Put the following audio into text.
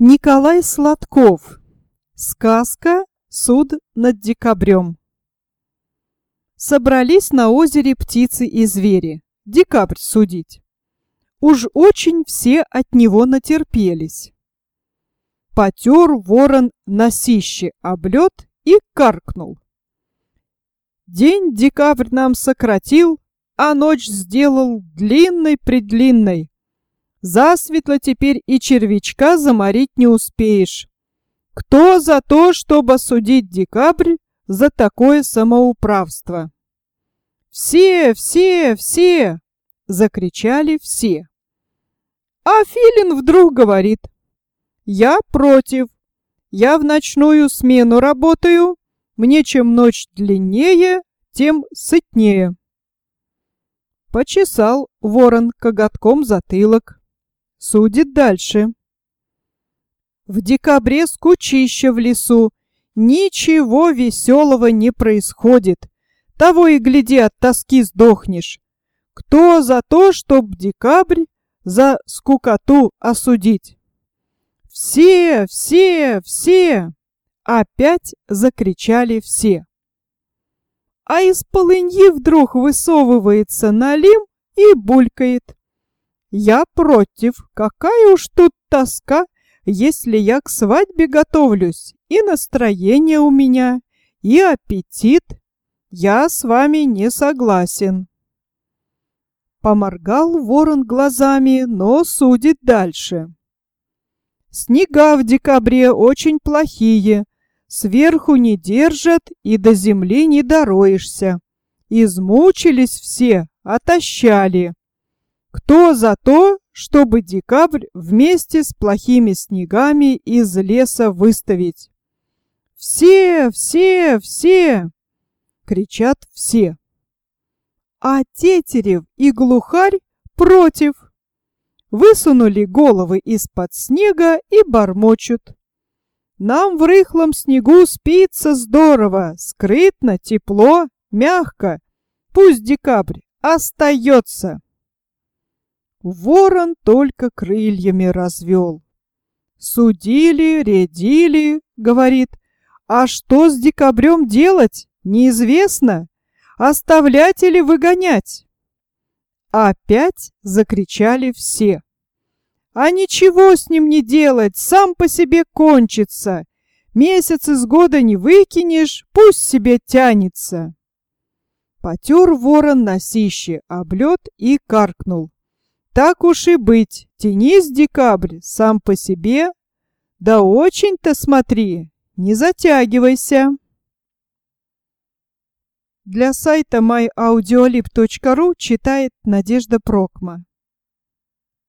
Николай Сладков. Сказка «Суд над декабрем». Собрались на озере птицы и звери. Декабрь судить. Уж очень все от него натерпелись. Потер ворон носище об лед и каркнул. День декабрь нам сократил, а ночь сделал длинной-предлинной. Засветло теперь и червячка заморить не успеешь. Кто за то, чтобы осудить декабрь за такое самоуправство? «Все, все, все!» — закричали все. А Филин вдруг говорит: «Я против. Я в ночную смену работаю. Мне чем ночь длиннее, тем сытнее». Почесал ворон коготком затылок. Судит дальше. В декабре скучище в лесу. Ничего веселого не происходит. Того и гляди, от тоски сдохнешь. Кто за то, чтоб декабрь за скукоту осудить? «Все, все, все!» Опять закричали все. А из полыньи вдруг высовывается налим и булькает: «Я против. Какая уж тут тоска, если я к свадьбе готовлюсь, и настроение у меня, и аппетит. Я с вами не согласен». Поморгал ворон глазами, но судит дальше. Снега в декабре очень плохие, сверху не держат и до земли не дороешься. Измучились все, отощали. Кто за то, чтобы декабрь вместе с плохими снегами из леса выставить? «Все, все, все!» — кричат все. А Тетерев и Глухарь против. Высунули головы из-под снега и бормочут: «Нам в рыхлом снегу спится здорово, скрытно, тепло, мягко. Пусть декабрь остается». Ворон только крыльями развел. Судили, рядили, говорит: «А что с декабрем делать, неизвестно. Оставлять или выгонять?» Опять закричали все. «А ничего с ним не делать, сам по себе кончится. Месяц из года не выкинешь, пусть себе тянется». Потер ворон носище об лед и каркнул: «Так уж и быть, тянись, декабрь, сам по себе. Да очень-то смотри, не затягивайся». Для сайта myaudiolib.ru читает Надежда Прокма.